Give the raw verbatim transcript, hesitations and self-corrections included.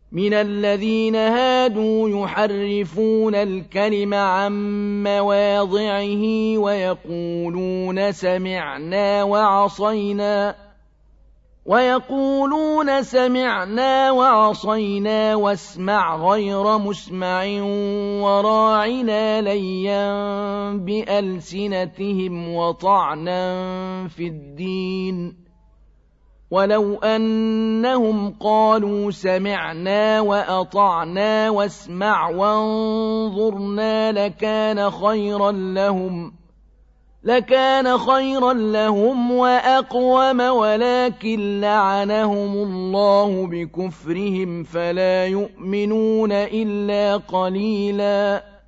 مِنَ الَّذِينَ هَادُوا يُحَرِّفُونَ الْكَلِمَ عَن مَّوَاضِعِهِ وَيَقُولُونَ سَمِعْنَا وَعَصَيْنَا وَيَقُولُونَ سَمِعْنَا وَعَصَيْنَا وَاسْمَعْ غَيْرَ مُسْمَعٍ وَرَاعِنَا لَيًّا بِأَلْسِنَتِهِمْ وَطَعْنًا فِي الدِّينِ ۚ وَلَوْ أَنَّهُمْ قَالُوا سَمِعْنَا وَأَطَعْنَا وَاسْمَعْ وَانظُرْنَا لَكَانَ خَيْرًا لَّهُمْ لكان خيرا لهم وأقوم، ولكن لعنهم الله بكفرهم فلا يؤمنون إلا قليلا.